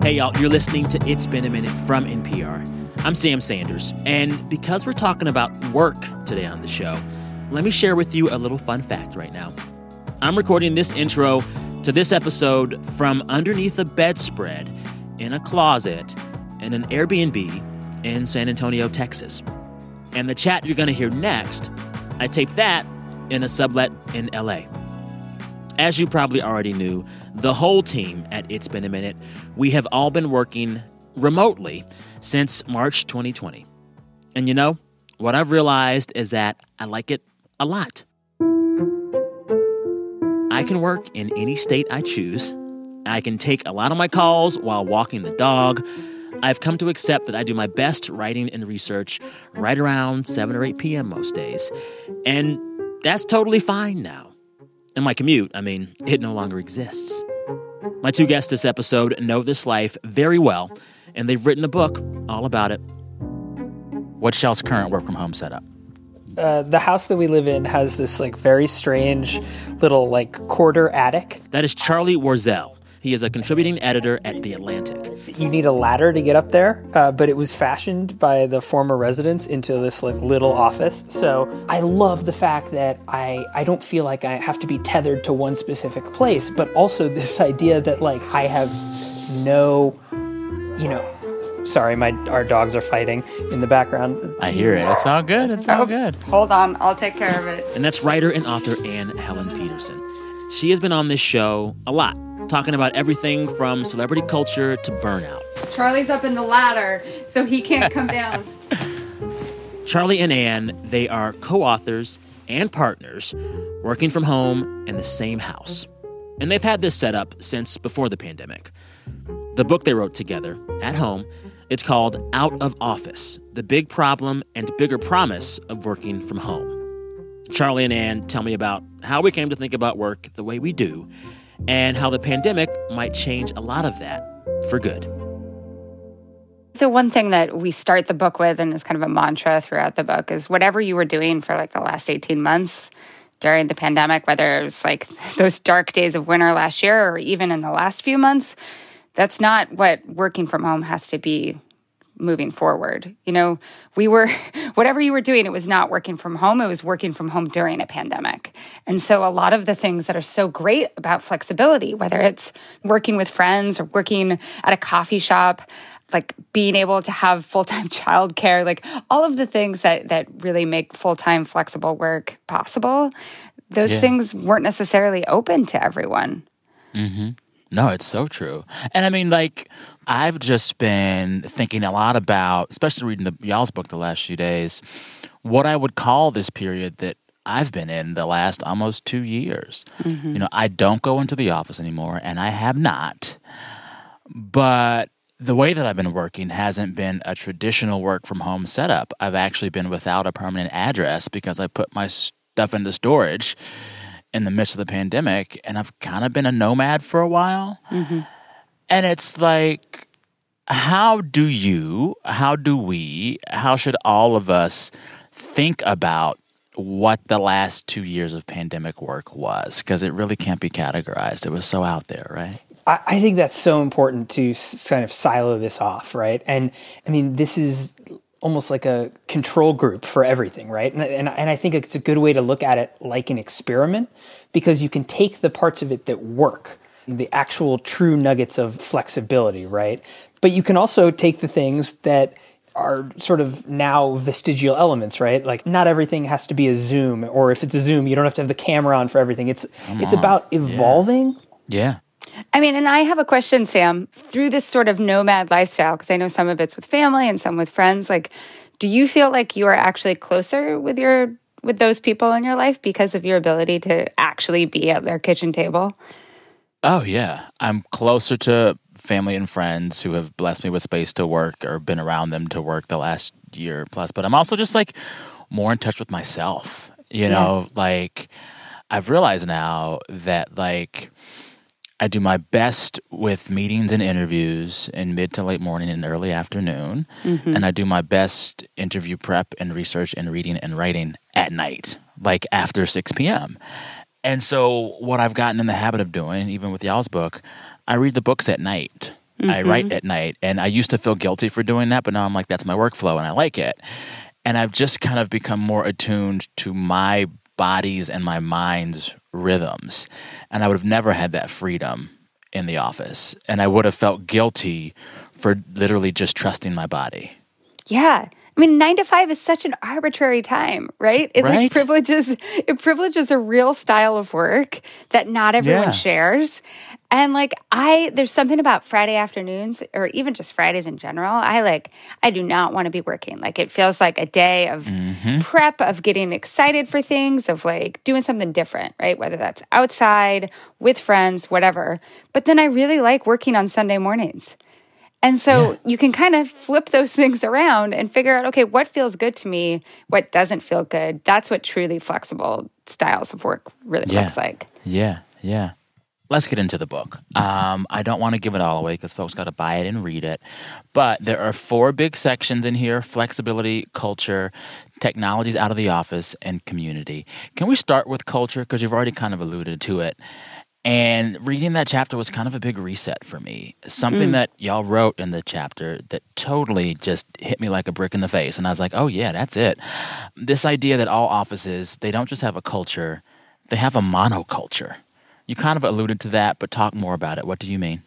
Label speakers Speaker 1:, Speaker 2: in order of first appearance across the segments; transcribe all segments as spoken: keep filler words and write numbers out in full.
Speaker 1: Hey, y'all, you're listening to It's Been a Minute from N P R. I'm Sam Sanders, and because we're talking about work today on the show, let me share with you a little fun fact right now. I'm recording this intro to this episode from underneath a bedspread in a closet in an Airbnb in San Antonio, Texas. And the chat you're going to hear next, I taped that in a sublet in L A. As you probably already knew, the whole team at It's Been a Minute, we have all been working remotely since March twenty twenty. And you know, what I've realized is that I like it a lot. I can work in any state I choose. I can take a lot of my calls while walking the dog. I've come to accept that I do my best writing and research right around seven or eight p.m. most days. And that's totally fine now. And my commute, I mean, it no longer exists. My two guests this episode know this life very well, and they've written a book all about it. What's y'all's current work-from-home setup?
Speaker 2: Uh, the house that we live in has this, like, very strange little, like, quarter attic.
Speaker 1: That is Charlie Warzel. He is a contributing editor at The Atlantic.
Speaker 2: You need a ladder to get up there, uh, but it was fashioned by the former residents into this like little office. So I love the fact that I, I don't feel like I have to be tethered to one specific place, but also this idea that like I have no, you know, sorry, my our dogs are fighting in the background.
Speaker 1: I hear it. It's all good. It's all good.
Speaker 3: Hold on. I'll take care of it.
Speaker 1: And that's writer and author Anne Helen Petersen. She has been on this show a lot, talking about everything from celebrity culture to burnout.
Speaker 3: Charlie's up in the ladder, so he can't come down.
Speaker 1: Charlie and Anne, they are co-authors and partners working from home in the same house. And they've had this set up since before the pandemic. The book they wrote together at home, it's called Out of Office, The Big Problem and Bigger Promise of Working from Home. Charlie and Anne tell me about how we came to think about work the way we do, and how the pandemic might change a lot of that for good.
Speaker 3: So one thing that we start the book with, and is kind of a mantra throughout the book, is whatever you were doing for like the last eighteen months during the pandemic, whether it was like those dark days of winter last year or even in the last few months, that's not what working from home has to be moving forward. You know, we were, whatever you were doing, it was not working from home. It was working from home during a pandemic. And so a lot of the things that are so great about flexibility, whether it's working with friends or working at a coffee shop, like being able to have full-time childcare, like all of the things that, that really make full-time flexible work possible, those yeah. things weren't necessarily open to everyone.
Speaker 4: Mm-hmm. No, it's so true. And I mean, like, I've just been thinking a lot about, especially reading the y'all's book the last few days, what I would call this period that I've been in the last almost two years. Mm-hmm. You know, I don't go into the office anymore, and I have not. But the way that I've been working hasn't been a traditional work from home setup. I've actually been without a permanent address because I put my stuff into storage in the midst of the pandemic, and I've kind of been a nomad for a while. Mm-hmm. And it's like, how do you, how do we, how should all of us think about what the last two years of pandemic work was? Because it really can't be categorized. It was so out there, right?
Speaker 2: I, I think that's so important to s- kind of silo this off, right? And I mean, this is almost like a control group for everything, right? And, and, and I think it's a good way to look at it like an experiment, because you can take the parts of it that work, the actual true nuggets of flexibility, right? But you can also take the things that are sort of now vestigial elements, right? Like not everything has to be a Zoom, or if it's a Zoom, you don't have to have the camera on for everything. It's Come it's on. about evolving.
Speaker 4: Yeah.
Speaker 3: yeah. I mean, and I have a question, Sam, through this sort of nomad lifestyle, because I know some of it's with family and some with friends. Like, do you feel like you are actually closer with your with those people in your life because of your ability to actually be at their kitchen table?
Speaker 4: Oh, yeah. I'm closer to family and friends who have blessed me with space to work or been around them to work the last year plus. But I'm also just like more in touch with myself. You know, yeah. like I've realized now that like I do my best with meetings and interviews in mid to late morning and early afternoon. Mm-hmm. And I do my best interview prep and research and reading and writing at night, like after six p.m. And so what I've gotten in the habit of doing, even with y'all's book, I read the books at night. Mm-hmm. I write at night. And I used to feel guilty for doing that, but now I'm like, that's my workflow and I like it. And I've just kind of become more attuned to my body's and my mind's rhythms. And I would have never had that freedom in the office. And I would have felt guilty for literally just trusting my body.
Speaker 3: Yeah. I mean, nine to five is such an arbitrary time, right? It
Speaker 4: right?
Speaker 3: like privileges it privileges a real style of work that not everyone
Speaker 4: yeah.
Speaker 3: shares. And like I there's something about Friday afternoons or even just Fridays in general. I like I do not want to be working. Like it feels like a day of mm-hmm. prep, of getting excited for things, of like doing something different, right? Whether that's outside, with friends, whatever. But then I really like working on Sunday mornings. And so yeah. you can kind of flip those things around and figure out, okay, what feels good to me, what doesn't feel good. That's what truly flexible styles of work really
Speaker 4: yeah.
Speaker 3: looks like.
Speaker 4: Yeah, yeah. Let's get into the book. Um, I don't want to give it all away because folks got to buy it and read it. But there are four big sections in here: flexibility, culture, technologies out of the office, and community. Can we start with culture? Because you've already kind of alluded to it. And reading that chapter was kind of a big reset for me. Something mm. that y'all wrote in the chapter that totally just hit me like a brick in the face. And I was like, oh, yeah, that's it. This idea that all offices, they don't just have a culture, they have a monoculture. You kind of alluded to that, but talk more about it. What do you mean?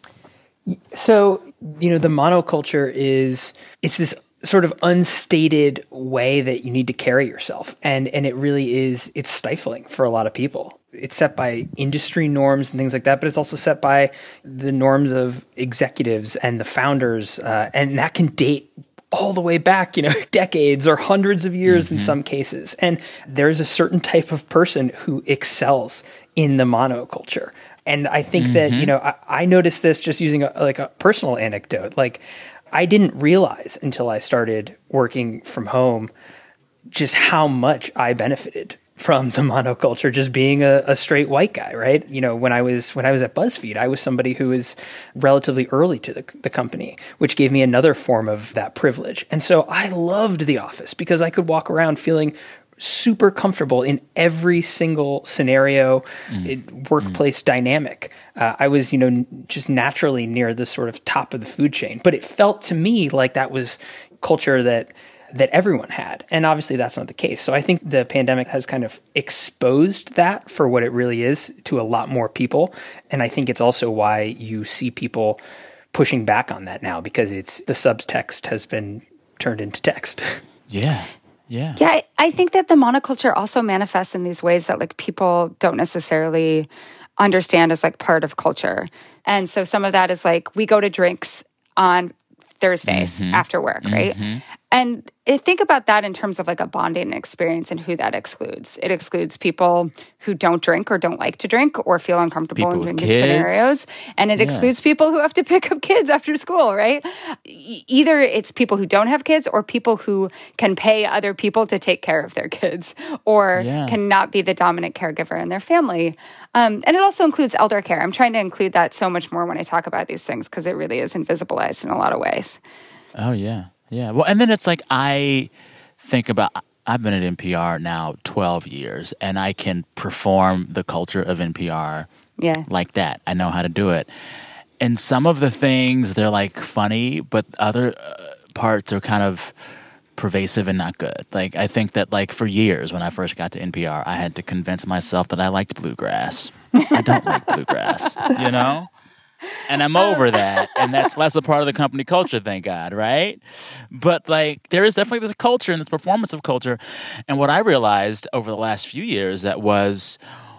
Speaker 2: So, you know, the monoculture is, it's this sort of unstated way that you need to carry yourself. And and it really is, it's stifling for a lot of people. It's set by industry norms and things like that, but it's also set by the norms of executives and the founders. Uh, and that can date all the way back, you know, decades or hundreds of years mm-hmm. in some cases. And there's a certain type of person who excels in the monoculture. And I think mm-hmm. that, you know, I, I noticed this just using a, like a personal anecdote. Like, I didn't realize until I started working from home just how much I benefited from the monoculture, just being a, a straight white guy, right? You know, when I was when I was at BuzzFeed, I was somebody who was relatively early to the, the company, which gave me another form of that privilege. And so I loved the office because I could walk around feeling super comfortable in every single scenario, mm. it, workplace mm. dynamic. Uh, I was, you know, just naturally near the sort of top of the food chain, but it felt to me like that was culture that that everyone had. And obviously that's not the case. So I think the pandemic has kind of exposed that for what it really is to a lot more people. And I think it's also why you see people pushing back on that now, because it's the subtext has been turned into text.
Speaker 4: Yeah. Yeah.
Speaker 3: Yeah, I, I think that the monoculture also manifests in these ways that like people don't necessarily understand as like part of culture. And so some of that is like we go to drinks on Thursdays mm-hmm. after work, right? Mm-hmm. And think about that in terms of like a bonding experience and who that excludes. It excludes people who don't drink or don't like to drink or feel uncomfortable
Speaker 4: people
Speaker 3: in
Speaker 4: drinking
Speaker 3: scenarios. And it yeah. excludes people who have to pick up kids after school, right? E- either it's people who don't have kids or people who can pay other people to take care of their kids or yeah. cannot be the dominant caregiver in their family. Um, and it also includes elder care. I'm trying to include that so much more when I talk about these things because it really is invisibilized in a lot of ways.
Speaker 4: Oh, yeah. Yeah. Well, and then it's like I think about, I've been at N P R now twelve years, and I can perform the culture of N P R
Speaker 3: yeah.
Speaker 4: like that. I know how to do it. And some of the things, they're like funny, but other uh, parts are kind of pervasive and not good. Like, I think that like for years when I first got to N P R, I had to convince myself that I liked bluegrass. I don't like bluegrass, you know? And I'm over that, and that's less a part of the company culture, thank God, right? But, like, there is definitely this culture and this performance of culture. And what I realized over the last few years that was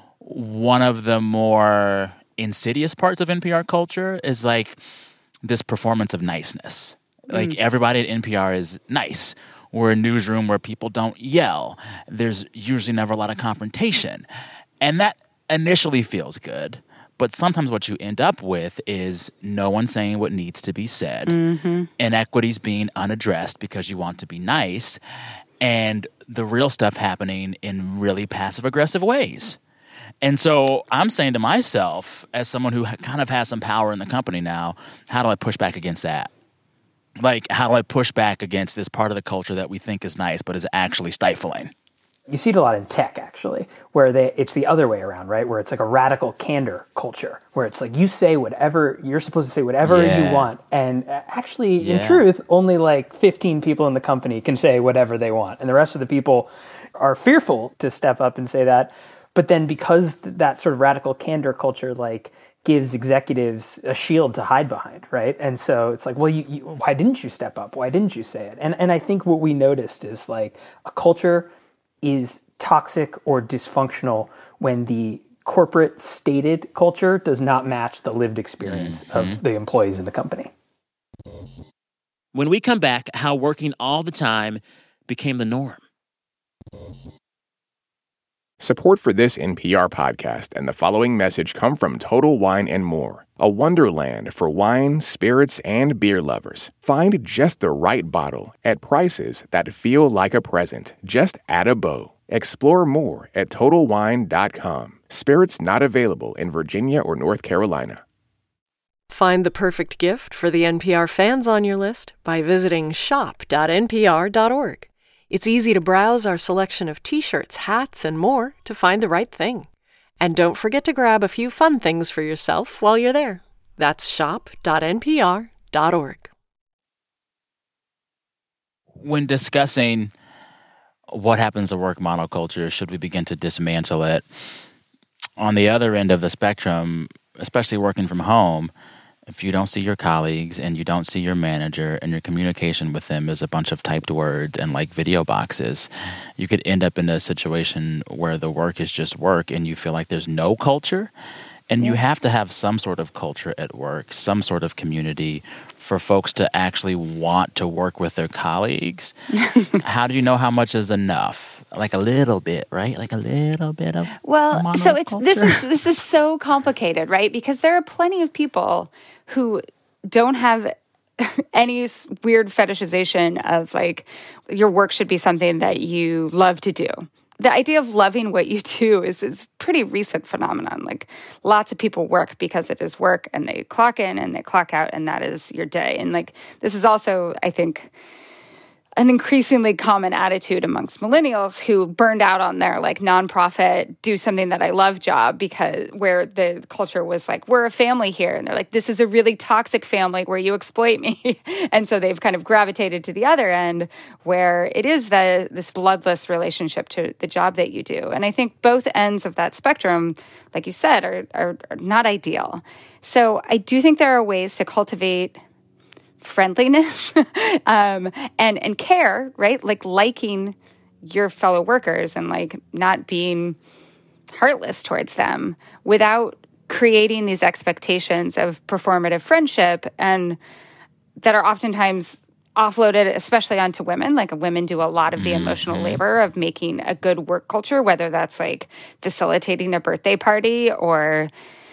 Speaker 4: one of the more insidious parts of N P R culture is, like, this performance of niceness. Mm. Like, everybody at N P R is nice. We're a newsroom where people don't yell. There's usually never a lot of confrontation. And that initially feels good. But sometimes what you end up with is no one saying what needs to be said, mm-hmm. inequities being unaddressed because you want to be nice, and the real stuff happening in really passive-aggressive ways. And so I'm saying to myself, as someone who kind of has some power in the company now, how do I push back against that? Like, how do I push back against this part of the culture that we think is nice but is actually stifling?
Speaker 2: You see it a lot in tech, actually, where they, it's the other way around, right? Where it's like a radical candor culture, where it's like you say whatever, you're supposed to say whatever
Speaker 4: Yeah.
Speaker 2: you want. And actually,
Speaker 4: Yeah.
Speaker 2: in truth, only like fifteen people in the company can say whatever they want. And the rest of the people are fearful to step up and say that. But then because that sort of radical candor culture, like, gives executives a shield to hide behind, right? And so it's like, well, you, you, why didn't you step up? Why didn't you say it? And and I think what we noticed is like a culture is toxic or dysfunctional when the corporate stated culture does not match the lived experience mm-hmm. of the employees in the company.
Speaker 1: When we come back, how working all the time became the norm.
Speaker 5: Support for this N P R podcast and the following message come from Total Wine and More, a wonderland for wine, spirits, and beer lovers. Find just the right bottle at prices that feel like a present. Just add a bow. Explore more at total wine dot com. Spirits not available in Virginia or North Carolina.
Speaker 6: Find the perfect gift for the N P R fans on your list by visiting shop dot n p r dot org. It's easy to browse our selection of t-shirts, hats, and more to find the right thing. And don't forget to grab a few fun things for yourself while you're there. That's shop dot n p r dot org.
Speaker 4: When discussing what happens to work monoculture, should we begin to dismantle it? On the other end of the spectrum, especially working from home, if you don't see your colleagues and you don't see your manager and your communication with them is a bunch of typed words and like video boxes, you could end up in a situation where the work is just work and you feel like there's no culture. And yeah. you have to have some sort of culture at work, some sort of community for folks to actually want to work with their colleagues. How do you know how much is enough? Like a little bit, right? Like a little bit of
Speaker 3: well, so it's this is this is so complicated, right? Because there are plenty of people who don't have any weird fetishization of like your work should be something that you love to do. The idea of loving what you do is is pretty recent phenomenon. Like lots of people work because it is work and they clock in and they clock out and that is your day. And like this is also, I think, an increasingly common attitude amongst millennials who burned out on their like nonprofit, do something that I love job because where the culture was like, we're a family here. And they're like, this is a really toxic family where you exploit me. And so they've kind of gravitated to the other end where it is the this bloodless relationship to the job that you do. And I think both ends of that spectrum, like you said, are, are, are not ideal. So I do think there are ways to cultivate friendliness um, and and care, right? Like liking your fellow workers and like not being heartless towards them without creating these expectations of performative friendship and that are oftentimes offloaded, especially onto women. Like women do a lot of the emotional mm-hmm. labor of making a good work culture, whether that's like facilitating a birthday party or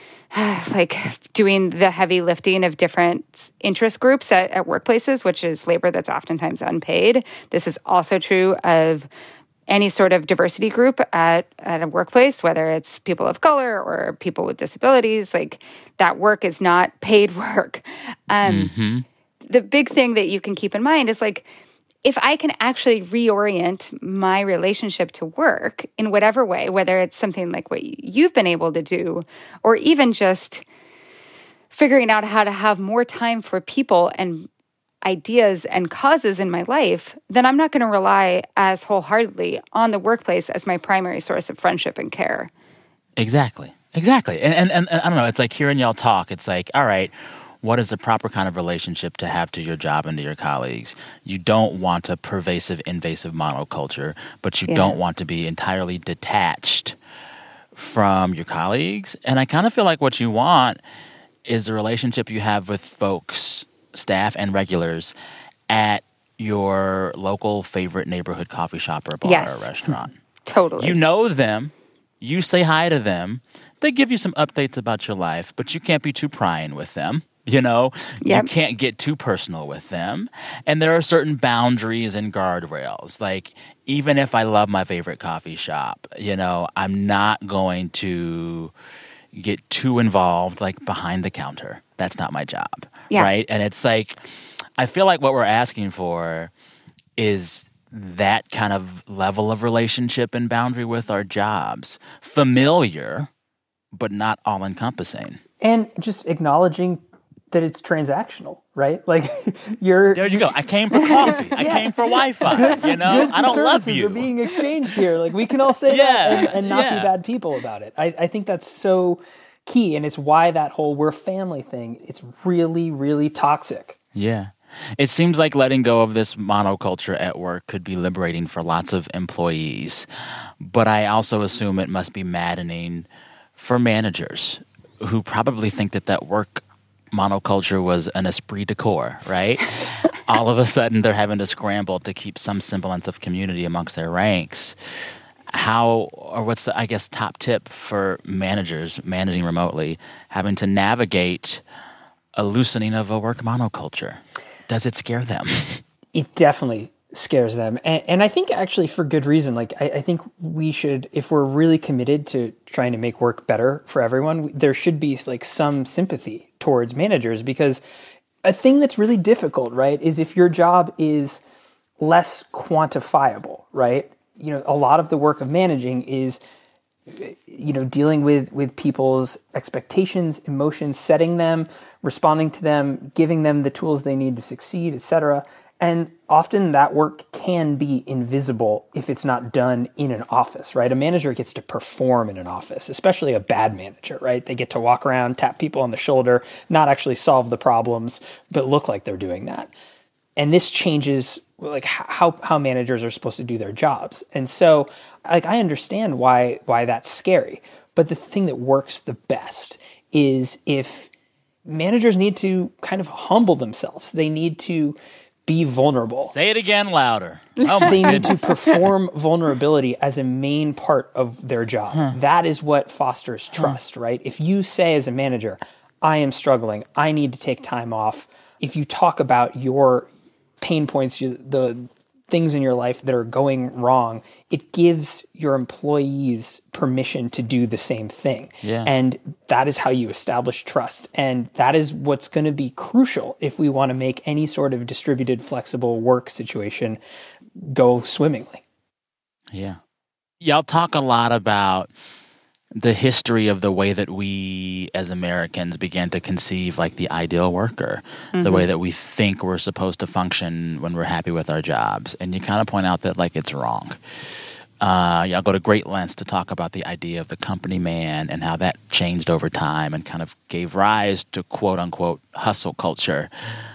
Speaker 3: like doing the heavy lifting of different interest groups at, at workplaces, which is labor that's oftentimes unpaid. This is also true of any sort of diversity group at, at a workplace, whether it's people of color or people with disabilities. Like that work is not paid work. Um, mm-hmm. The big thing that you can keep in mind is like, if I can actually reorient my relationship to work in whatever way, whether it's something like what you've been able to do, or even just figuring out how to have more time for people and ideas and causes in my life, then I'm not going to rely as wholeheartedly on the workplace as my primary source of friendship and care.
Speaker 4: Exactly. Exactly. And, and, and, and I don't know, it's like hearing y'all talk, it's like, all right, what is the proper kind of relationship to have to your job and to your colleagues? You don't want a pervasive, invasive monoculture, but you yeah. don't want to be entirely detached from your colleagues. And I kind of feel like what you want is the relationship you have with folks, staff, and regulars at your local favorite neighborhood coffee shop or bar yes. or restaurant.
Speaker 3: Totally.
Speaker 4: You know them. You say hi to them. They give you some updates about your life, but you can't be too prying with them. You know, yep. you can't get too personal with them. And there are certain boundaries and guardrails. Like, even if I love my favorite coffee shop, you know, I'm not going to get too involved, like, behind the counter. That's not my job, yeah. right? And it's like, I feel like what we're asking for is that kind of level of relationship and boundary with our jobs. Familiar, but not all-encompassing.
Speaker 2: And just acknowledging that it's transactional, right? Like you're
Speaker 4: there you go. I came for coffee. I
Speaker 2: yeah.
Speaker 4: came for Wi-Fi.
Speaker 2: Goods,
Speaker 4: you know,
Speaker 2: goods
Speaker 4: I don't
Speaker 2: and
Speaker 4: love
Speaker 2: services
Speaker 4: you.
Speaker 2: Are being exchanged here. Like we can all say
Speaker 4: yeah.
Speaker 2: that and, and not
Speaker 4: yeah.
Speaker 2: be bad people about it. I, I think that's so key, and it's why that whole "we're family" thing. It's really, really toxic.
Speaker 4: Yeah. It seems like letting go of this monoculture at work could be liberating for lots of employees, but I also assume it must be maddening for managers who probably think that that work monoculture was an esprit de corps, right? All of a sudden, they're having to scramble to keep some semblance of community amongst their ranks. How, or what's the, I guess, top tip for managers managing remotely, having to navigate a loosening of a work monoculture? Does it scare them?
Speaker 2: It definitely scares them. And, and I think actually for good reason. Like, I, I think we should, if we're really committed to trying to make work better for everyone, there should be like some sympathy towards managers, because a thing that's really difficult, right, is if your job is less quantifiable, right? You know, a lot of the work of managing is, you know, dealing with, with people's expectations, emotions, setting them, responding to them, giving them the tools they need to succeed, et cetera. And often that work can be invisible if it's not done in an office, right? A manager gets to perform in an office, especially a bad manager, right? They get to walk around, tap people on the shoulder, not actually solve the problems, but look like they're doing that. And this changes like how how managers are supposed to do their jobs. And so like I understand why why that's scary. But the thing that works the best is if managers need to kind of humble themselves. They need to be vulnerable.
Speaker 4: Say it again louder. Oh my
Speaker 2: They need
Speaker 4: goodness.
Speaker 2: to perform vulnerability as a main part of their job. Huh. That is what fosters trust, huh. right? If you say as a manager, I am struggling, I need to take time off. If you talk about your pain points, the things in your life that are going wrong, it gives your employees permission to do the same thing.
Speaker 4: Yeah.
Speaker 2: And that is how you establish trust. And that is what's going to be crucial if we want to make any sort of distributed, flexible work situation go swimmingly.
Speaker 4: Yeah. Y'all talk a lot about the history of the way that we as Americans began to conceive like the ideal worker, mm-hmm. the way that we think we're supposed to function when we're happy with our jobs. And you kind of point out that like it's wrong. Uh, y'all go to great lengths to talk about the idea of the company man and how that changed over time and kind of gave rise to quote unquote hustle culture.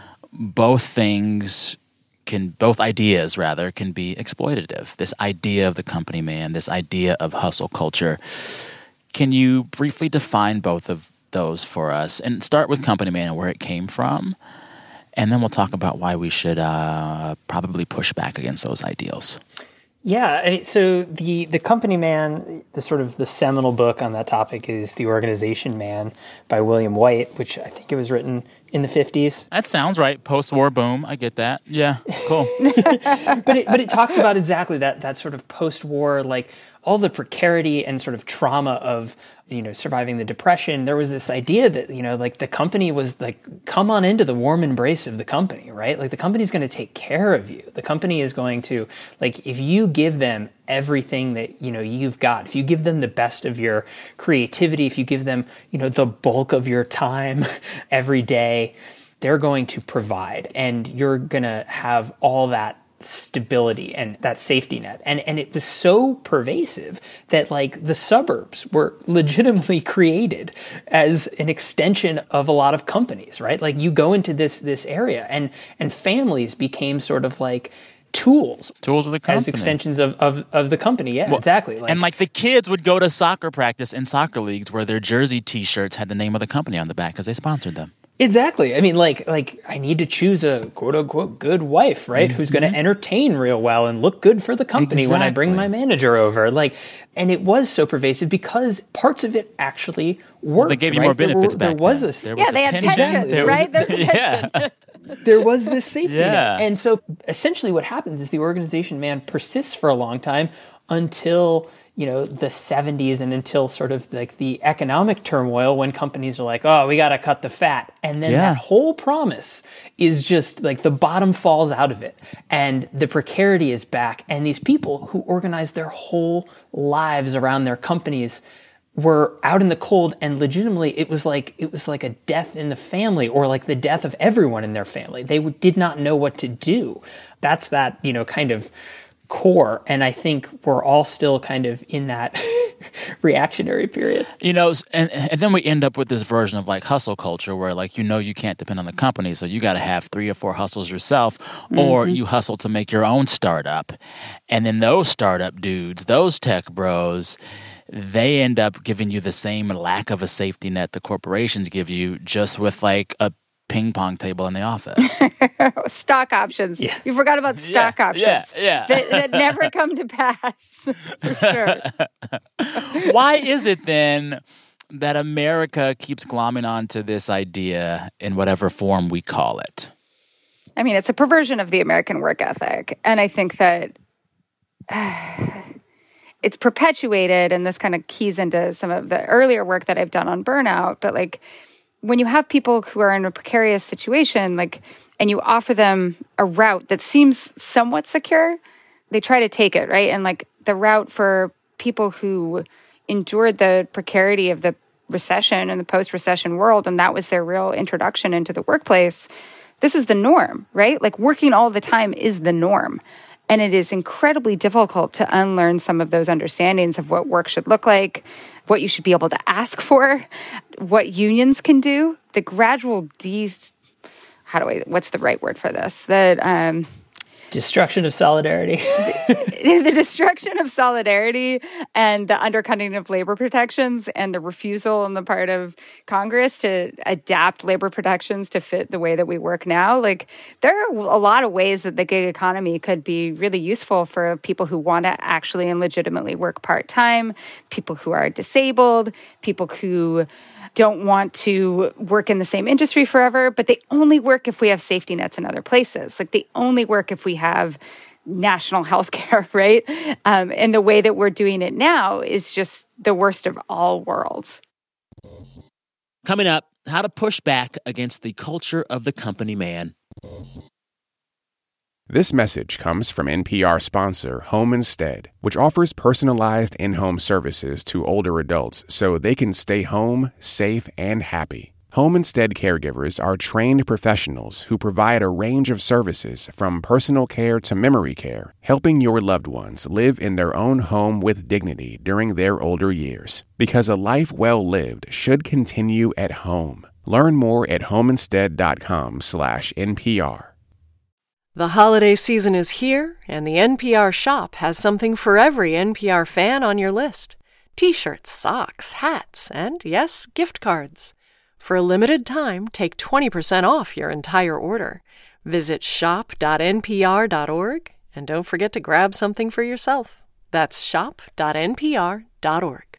Speaker 4: Both things can, both ideas rather, can be exploitative. This idea of the company man, this idea of hustle culture. Can you briefly define both of those for us and start with company man and where it came from? And then we'll talk about why we should uh, probably push back against those ideals.
Speaker 2: Yeah, I mean, so the, the Company Man, the sort of the seminal book on that topic is The Organization Man by William White, which I think it was written in the fifties.
Speaker 4: That sounds right. Post-war boom. I get that. Yeah, cool.
Speaker 2: but it, but it talks about exactly that that sort of post-war, like all the precarity and sort of trauma of, you know, surviving the Depression. There was this idea that, you know, like the company was like, come on into the warm embrace of the company, right? Like the company's going to take care of you. The company is going to, like, if you give them everything that, you know, you've got, if you give them the best of your creativity, if you give them, you know, the bulk of your time every day, they're going to provide, and you're going to have all that stability and that safety net. And and it was so pervasive that like the suburbs were legitimately created as an extension of a lot of companies, right? Like you go into this this area and and families became sort of like tools.
Speaker 4: Tools of the company.
Speaker 2: As extensions of, of, of the company. Yeah, well, exactly.
Speaker 4: Like, and like the kids would go to soccer practice in soccer leagues where their jersey T-shirts had the name of the company on the back because they sponsored them.
Speaker 2: Exactly. I mean, like, like I need to choose a quote unquote good wife, right? Mm-hmm. Who's going to entertain real well and look good for the company exactly. when I bring my manager over. Like, and it was so pervasive because parts of it actually worked.
Speaker 4: They gave you
Speaker 2: right?
Speaker 4: more benefits
Speaker 2: there were,
Speaker 4: back
Speaker 2: there was
Speaker 4: then.
Speaker 2: A,
Speaker 3: there was yeah, they had
Speaker 4: pension.
Speaker 3: pensions,
Speaker 4: there
Speaker 3: right?
Speaker 4: Was,
Speaker 3: There's a pension.
Speaker 4: Yeah.
Speaker 2: There was this safety
Speaker 4: yeah.
Speaker 2: net. And so essentially what happens is the organization man persists for a long time until you know, the seventies and until sort of like the economic turmoil when companies are like, oh, we got to cut the fat. And then
Speaker 4: Yeah.
Speaker 2: that whole promise is just like the bottom falls out of it and the precarity is back. And these people who organize their whole lives around their companies were out in the cold, and legitimately it was like it was like a death in the family, or like the death of everyone in their family. They w- did not know what to do. That's that, you know, kind of core. And I think we're all still kind of in that reactionary period.
Speaker 4: You know, and and then we end up with this version of like hustle culture where like, you know, you can't depend on the company. So you got to have three or four hustles yourself, or
Speaker 2: Mm-hmm.
Speaker 4: you hustle to make your own startup. And then those startup dudes, those tech bros, they end up giving you the same lack of a safety net the corporations give you, just with like a ping pong table in the office.
Speaker 3: Stock options.
Speaker 2: Yeah.
Speaker 3: You forgot about stock
Speaker 4: Yeah,
Speaker 3: options.
Speaker 4: yeah, yeah.
Speaker 3: That, that never come to pass, for sure.
Speaker 4: Why is it then that America keeps glomming onto this idea in whatever form we call it?
Speaker 3: I mean, it's a perversion of the American work ethic. And I think that uh, it's perpetuated, and this kind of keys into some of the earlier work that I've done on burnout. But like, when you have people who are in a precarious situation, like, and you offer them a route that seems somewhat secure, they try to take it, right? And like the route for people who endured the precarity of the recession and the post-recession world, and that was their real introduction into the workplace, this is the norm, right? Like working all the time is the norm. And it is incredibly difficult to unlearn some of those understandings of what work should look like, what you should be able to ask for, what unions can do. The gradual de... How do I... What's the right word for this? That... Um,
Speaker 2: Destruction of solidarity.
Speaker 3: the destruction of solidarity and the undercutting of labor protections and the refusal on the part of Congress to adapt labor protections to fit the way that we work now. Like, there are a lot of ways that the gig economy could be really useful for people who want to actually and legitimately work part-time, people who are disabled, people who don't want to work in the same industry forever, but they only work if we have safety nets in other places. Like, they only work if we have national health care, right? Um, and the way that we're doing it now is just the worst of all worlds.
Speaker 1: Coming up, how to push back against the culture of the company man.
Speaker 5: This message comes from N P R sponsor Home Instead, which offers personalized in-home services to older adults so they can stay home, safe, and happy. Home Instead caregivers are trained professionals who provide a range of services from personal care to memory care, helping your loved ones live in their own home with dignity during their older years. Because a life well lived should continue at home. Learn more at homeinstead.com slash NPR.
Speaker 6: The holiday season is here, and the N P R shop has something for every N P R fan on your list. T-shirts, socks, hats, and, yes, gift cards. For a limited time, take twenty percent off your entire order. Visit shop dot N P R dot org, and don't forget to grab something for yourself. That's shop dot N P R dot org.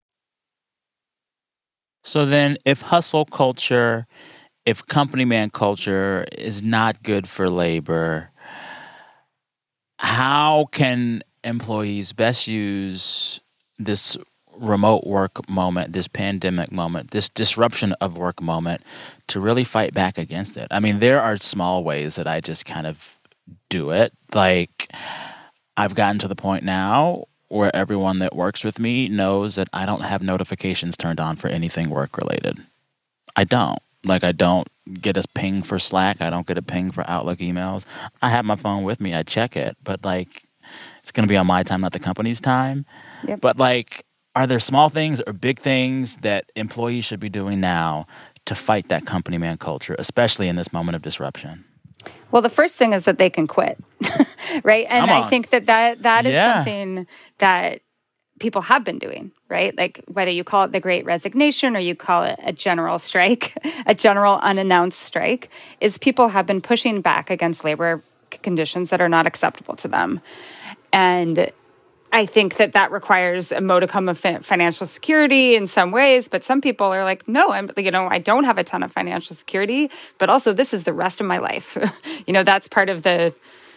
Speaker 4: So then, if hustle culture, if company man culture is not good for labor, how can employees best use this remote work moment, this pandemic moment, this disruption of work moment to really fight back against it? I mean, there are small ways that I just kind of do it. Like, I've gotten to the point now where everyone that works with me knows that I don't have notifications turned on for anything work-related. I don't. Like, I don't get a ping for Slack. I don't get a ping for Outlook emails. I have my phone with me. I check it. But, like, it's going to be on my time, not the company's time.
Speaker 3: Yep.
Speaker 4: But, like, are there small things or big things that employees should be doing now to fight that company man culture, especially in this moment of disruption?
Speaker 3: Well, the first thing is that they can quit, right? And
Speaker 4: Come on.
Speaker 3: I think that that, that is
Speaker 4: Yeah.
Speaker 3: something that people have been doing, right? Like, whether you call it the Great Resignation or you call it a general strike, a general unannounced strike, is people have been pushing back against labor conditions that are not acceptable to them. And I think that that requires a modicum of financial security in some ways, but some people are like, no, I'm, you know, I don't have a ton of financial security, but also this is the rest of my life. You know, that's part of the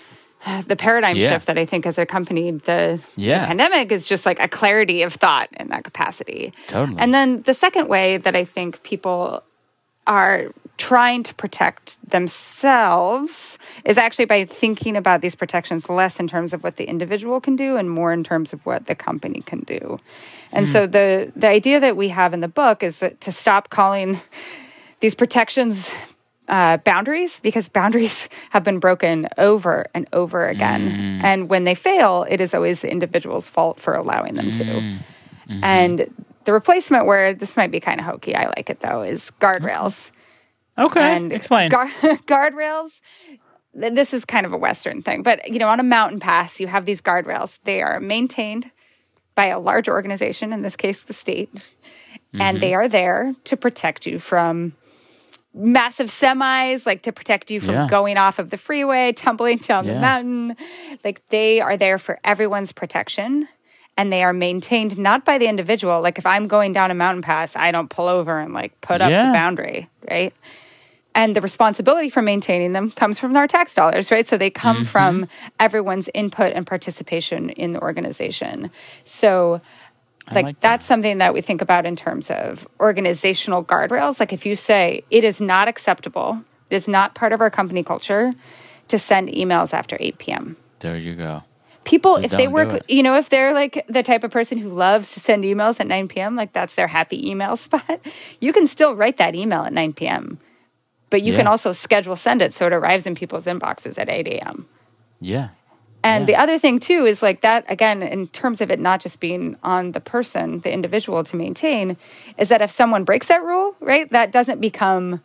Speaker 3: the paradigm
Speaker 4: Yeah.
Speaker 3: shift that I think has accompanied the,
Speaker 4: Yeah.
Speaker 3: the pandemic is just like a clarity of thought in that capacity.
Speaker 4: Totally.
Speaker 3: And then the second way that I think people are trying to protect themselves is actually by thinking about these protections less in terms of what the individual can do and more in terms of what the company can do. And mm. so the the idea that we have in the book is that to stop calling these protections uh, boundaries, because boundaries have been broken over and over again. Mm. And when they fail, it is always the individual's fault for allowing them to. Mm. Mm-hmm. And the replacement word, this might be kind of hokey, I like it though, is guardrails.
Speaker 4: Okay,
Speaker 3: and
Speaker 4: explain.
Speaker 3: Gar- guardrails, this is kind of a Western thing, but you know, on a mountain pass, you have these guardrails. They are maintained by a large organization, in this case, the state, mm-hmm. and they are there to protect you from massive semis, like to protect you from
Speaker 4: yeah.
Speaker 3: going off of the freeway, tumbling down
Speaker 4: yeah.
Speaker 3: the mountain. Like they are there for everyone's protection. And they are maintained not by the individual. Like if I'm going down a mountain pass, I don't pull over and like put up
Speaker 4: yeah.
Speaker 3: the boundary, right? And the responsibility for maintaining them comes from our tax dollars, right? So they come mm-hmm. from everyone's input and participation in the organization. So like, like that's that. something that we think about in terms of organizational guardrails. Like if you say it is not acceptable, it is not part of our company culture to send emails after eight p.m.
Speaker 4: There you go.
Speaker 3: People,
Speaker 4: Just
Speaker 3: if they work, you know, if they're like the type of person who loves to send emails at nine p.m., like that's their happy email spot, you can still write that email at nine p.m. But you yeah. can also schedule send it so it arrives in people's inboxes at eight a.m.
Speaker 4: Yeah.
Speaker 3: And
Speaker 4: yeah.
Speaker 3: the other thing, too, is like that, again, in terms of it not just being on the person, the individual to maintain, is that if someone breaks that rule, right, that doesn't become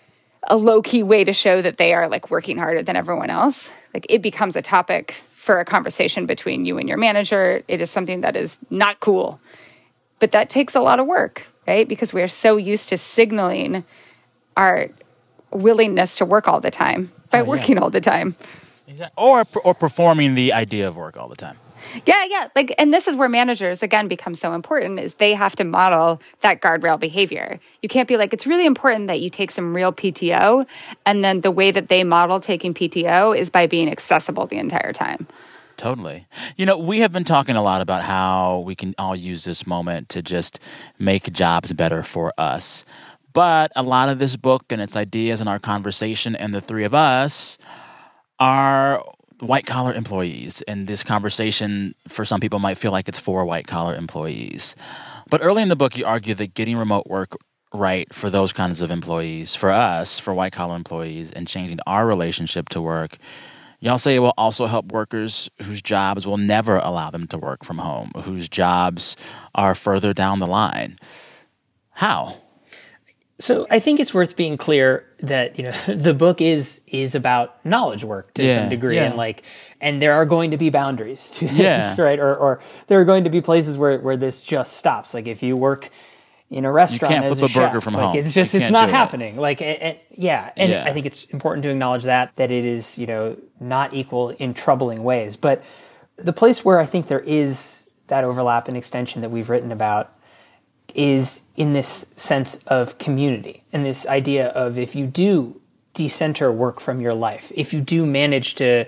Speaker 3: a low-key way to show that they are like working harder than everyone else. Like it becomes a topic for a conversation between you and your manager. It is something that is not cool. But that takes a lot of work, right? Because we are so used to signaling our willingness to work all the time by oh, yeah. working all the time.
Speaker 4: Exactly. Or or performing the idea of work all the time.
Speaker 3: Yeah, yeah. Like, and this is where managers, again, become so important, is they have to model that guardrail behavior. You can't be like, it's really important that you take some real P T O, and then the way that they model taking P T O is by being accessible the entire time.
Speaker 4: Totally. You know, we have been talking a lot about how we can all use this moment to just make jobs better for us. But a lot of this book and its ideas and our conversation and the three of us are white-collar employees, and this conversation for some people might feel like it's for white-collar employees. But early in the book, you argue that getting remote work right for those kinds of employees, for us, for white-collar employees, and changing our relationship to work, y'all say it will also help workers whose jobs will never allow them to work from home, whose jobs are further down the line. How?
Speaker 2: So I think it's worth being clear that, you know, the book is is about knowledge work to
Speaker 4: yeah,
Speaker 2: some degree,
Speaker 4: yeah.
Speaker 2: and like, and there are going to be boundaries to
Speaker 4: yeah.
Speaker 2: this, right? Or or there are going to be places where where this just stops. Like if you work in a restaurant
Speaker 4: you can't
Speaker 2: as
Speaker 4: flip
Speaker 2: a,
Speaker 4: a burger
Speaker 2: chef,
Speaker 4: from
Speaker 2: like
Speaker 4: home.
Speaker 2: it's just
Speaker 4: You
Speaker 2: it's
Speaker 4: can't
Speaker 2: not
Speaker 4: do
Speaker 2: happening.
Speaker 4: It.
Speaker 2: Like it, it, yeah, and
Speaker 4: yeah.
Speaker 2: I think it's important to acknowledge that that it is, you know, not equal in troubling ways. But the place where I think there is that overlap and extension that we've written about is in this sense of community and this idea of if you do decenter work from your life, if you do manage to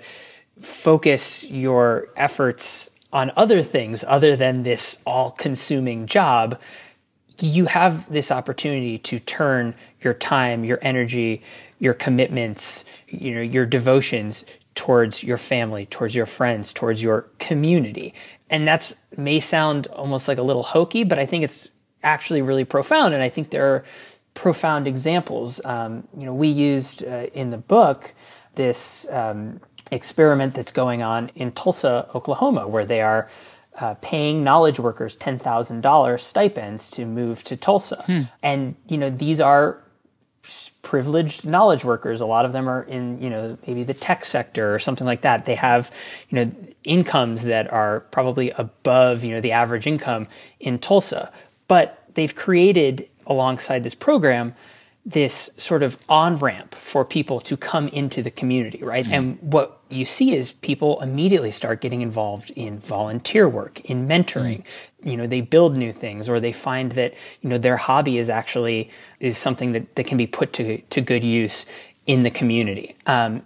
Speaker 2: focus your efforts on other things other than this all-consuming job, you have this opportunity to turn your time, your energy, your commitments, you know, your devotions towards your family, towards your friends, towards your community. And that's may sound almost like a little hokey, but I think it's actually really profound, and I think there are profound examples. Um, you know, we used uh, in the book this um, experiment that's going on in Tulsa, Oklahoma, where they are uh, paying knowledge workers ten thousand dollars stipends to move to Tulsa. Hmm. And, you know, these are privileged knowledge workers. A lot of them are in, you know, maybe the tech sector or something like that. They have, you know, incomes that are probably above, you know, the average income in Tulsa. But they've created, alongside this program, this sort of on-ramp for people to come into the community, right? Mm. And what you see is people immediately start getting involved in volunteer work, in mentoring. Mm. You know, they build new things, or they find that, you know, their hobby is actually is something that, that can be put to, to good use in the community. Um,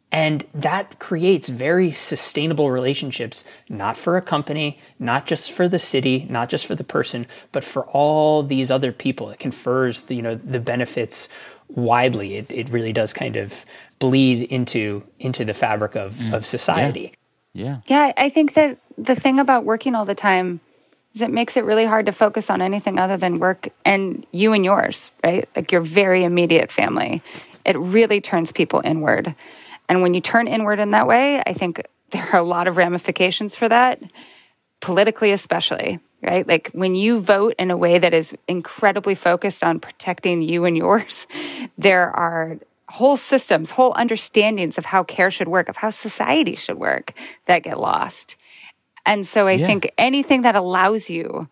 Speaker 2: And that creates very sustainable relationships, not for a company, not just for the city, not just for the person, but for all these other people. It confers the, you know, the benefits widely. It it really does kind of bleed into into the fabric of, mm. of society.
Speaker 4: Yeah.
Speaker 3: yeah. Yeah, I think that the thing about working all the time is it makes it really hard to focus on anything other than work and you and yours, right? Like your very immediate family. It really turns people inward. And when you turn inward in that way, I think there are a lot of ramifications for that, politically especially, right? Like when you vote in a way that is incredibly focused on protecting you and yours, there are whole systems, whole understandings of how care should work, of how society should work that get lost. And so I yeah. think anything that allows you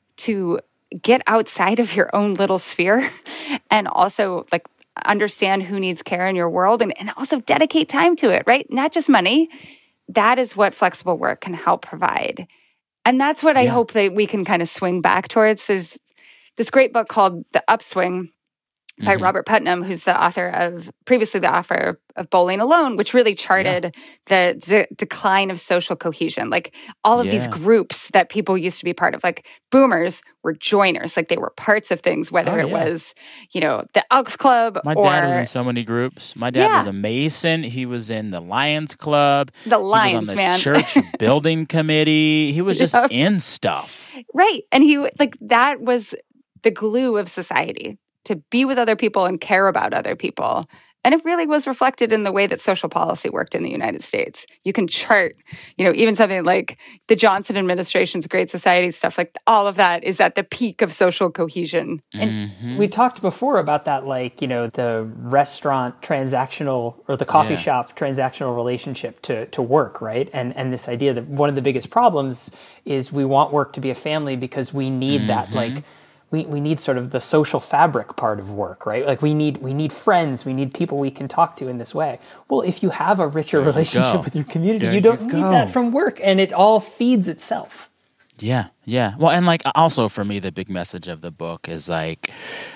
Speaker 3: to get outside of your own little sphere and also like understand who needs care in your world and, and also dedicate time to it, right? Not just money. That is what flexible work can help provide. And that's what yeah. I hope that we can kind of swing back towards. There's this great book called The Upswing by mm-hmm. Robert Putnam, who's the author of, previously the author of Bowling Alone, which really charted yeah. the, the decline of social cohesion. Like all of yeah. these groups that people used to be part of, like boomers were joiners, like they were parts of things, whether oh, it yeah. was, you know, the Elks Club
Speaker 4: My
Speaker 3: or...
Speaker 4: dad was in so many groups. My dad yeah. was a Mason. He was in the Lions Club.
Speaker 3: The Lions,
Speaker 4: he was on the
Speaker 3: man.
Speaker 4: church building committee. He was just yep. in stuff.
Speaker 3: Right. And he, like, that was the glue of society, to be with other people and care about other people. And it really was reflected in the way that social policy worked in the United States. You can chart, you know, even something like the Johnson administration's Great Society stuff, like all of that is at the peak of social cohesion.
Speaker 2: And
Speaker 4: mm-hmm.
Speaker 2: we talked before about that, like, you know, the restaurant transactional or the coffee yeah. shop transactional relationship to, to work, right? And and this idea that one of the biggest problems is we want work to be a family because we need mm-hmm. that, like, We we need sort of the social fabric part of work, right? Like we need we need friends, we need people we can talk to in this way. Well, if you have a richer there relationship you with your community, there you don't you need that from work, and it all feeds itself.
Speaker 4: Yeah, yeah. Well, and like also for me, the big message of the book is like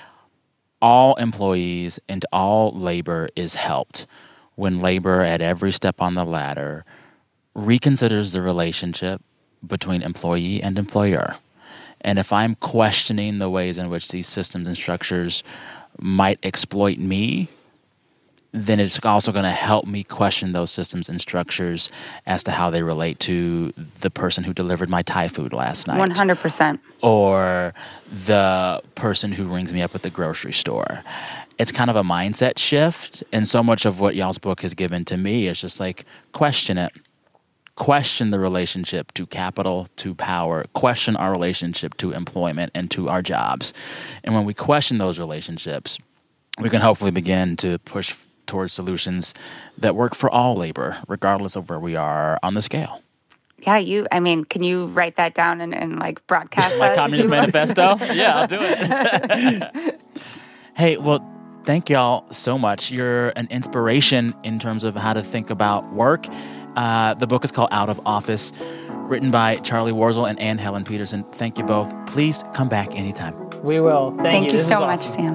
Speaker 4: all employees and all labor is helped when labor at every step on the ladder reconsiders the relationship between employee and employer. And if I'm questioning the ways in which these systems and structures might exploit me, then it's also going to help me question those systems and structures as to how they relate to the person who delivered my Thai food last night.
Speaker 3: one hundred percent.
Speaker 4: Or the person who rings me up at the grocery store. It's kind of a mindset shift. And so much of what y'all's book has given to me is just like, question it. Question the relationship to capital, to power, question our relationship to employment and to our jobs. And when we question those relationships, we can hopefully begin to push towards solutions that work for all labor, regardless of where we are on the scale.
Speaker 3: Yeah, you, I mean, can you write that down and, and like broadcast
Speaker 4: My
Speaker 3: that?
Speaker 4: Communist Manifesto? Yeah, I'll do it. Hey, well, thank y'all so much. You're an inspiration in terms of how to think about work. Uh, the book is called Out of Office, written by Charlie Warzel and Anne Helen Petersen. Thank you both. Please come back anytime.
Speaker 2: We will. Thank,
Speaker 3: Thank
Speaker 2: you.
Speaker 3: you
Speaker 2: This
Speaker 3: so
Speaker 2: is
Speaker 3: much,
Speaker 2: awesome.
Speaker 3: Sam.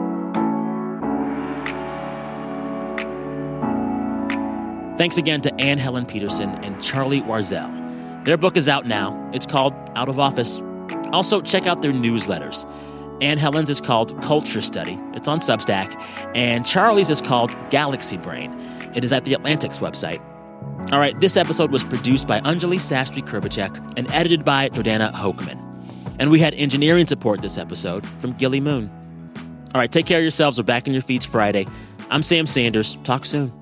Speaker 1: Thanks again to Anne Helen Petersen and Charlie Warzel. Their book is out now. It's called Out of Office. Also, check out their newsletters. Anne Helen's is called Culture Study. It's on Substack. And Charlie's is called Galaxy Brain. It is at the Atlantic's website. All right, this episode was produced by Anjali Sastry-Kurbacek and edited by Jordana Hochman. And we had engineering support this episode from Gilly Moon. All right, take care of yourselves. We're back in your feeds Friday. I'm Sam Sanders. Talk soon.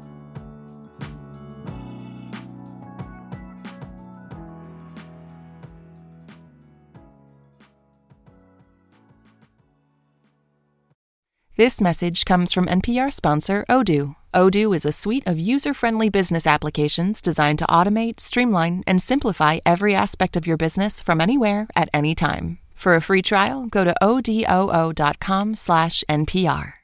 Speaker 7: This message comes from N P R sponsor Odoo. Odoo is a suite of user-friendly business applications designed to automate, streamline, and simplify every aspect of your business from anywhere at any time. For a free trial, go to odoo dot com slash N P R.